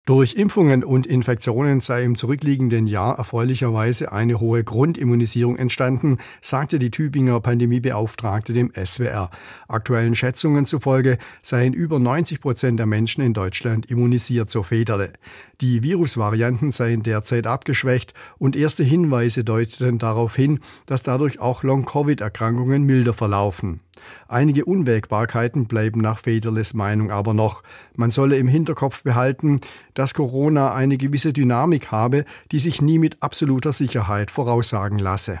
Durch Impfungen und Infektionen sei im zurückliegenden Jahr erfreulicherweise eine hohe Grundimmunisierung entstanden, sagte die Tübinger Pandemiebeauftragte dem SWR. Aktuellen Schätzungen zufolge seien über 90% der Menschen in Deutschland immunisiert, so Federle. Die Virusvarianten seien derzeit abgeschwächt und erste Hinweise deuteten darauf hin, dass dadurch auch Long-Covid-Erkrankungen milder verlaufen. Einige Unwägbarkeiten bleiben nach Federles Meinung aber noch. Man solle im Hinterkopf behalten, dass Corona eine gewisse Dynamik habe, die sich nie mit absoluter Sicherheit voraussagen lasse.